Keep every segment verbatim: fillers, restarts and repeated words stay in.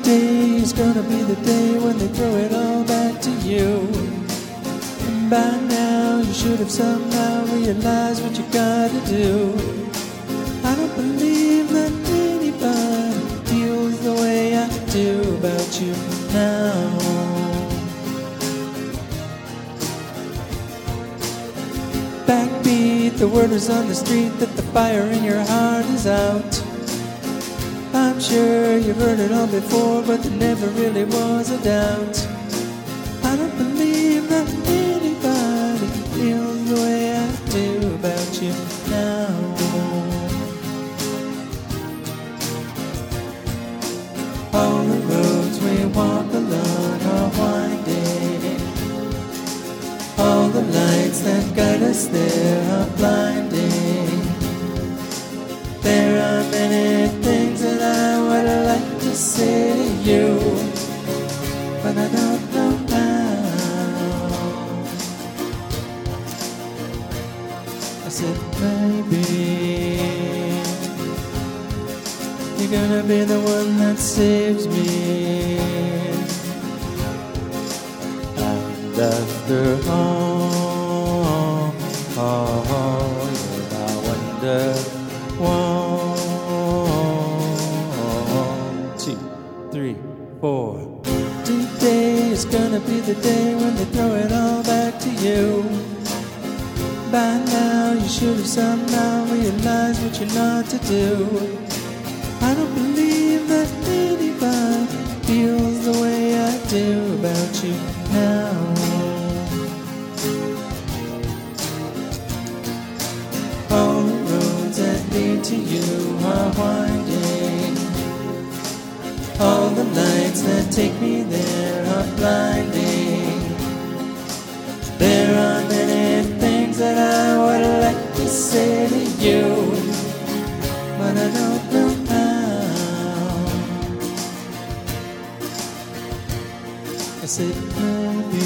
Today is gonna be the day when they throw it all back to you. And by now you should have somehow realized what you gotta do. I don't believe that anybody feels the way I do about you now. Backbeat, the word is on the street that the fire in your heart is out. I'm sure you've heard it all before, but there never really was a doubt. I don't believe that anybody feels the way I do about you now. All the roads we walk along are winding. All the lights that guide us there are blinding. There are many things that I would like to say to you, but I don't know how. I said, maybe you're gonna be the one that saves me. And after all, oh, I wonder. One, two, three, four. Today is gonna be the day when they throw it all back to you. By now you should have somehow realized what you're not to do. I don't believe that anybody feels the way I do about you now. All the roads that lead to you are winding. All the lights that take me there are blinding. There are many things that I would like to say to you, but I don't know how. I said maybe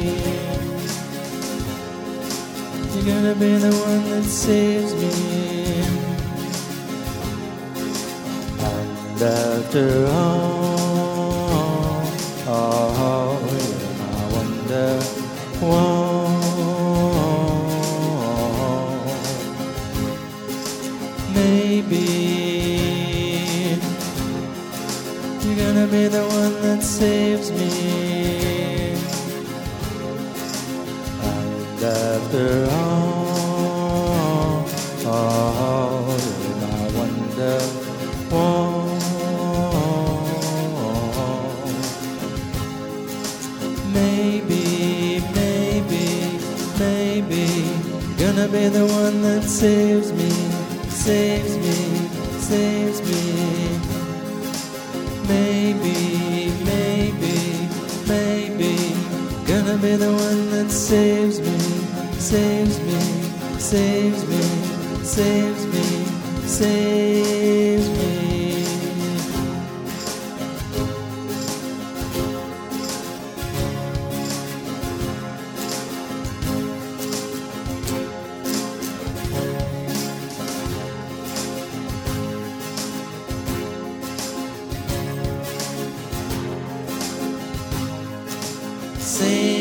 you're gonna be the one that saves me. And after all, oh, I wonder why. Maybe you're gonna be the one that saves me. And after all, oh, I wonder why. Maybe, maybe, maybe gonna be the one that saves me, saves me, saves me. Maybe, maybe, maybe gonna be the one that saves me, saves me, saves me, saves me, saves me. Sing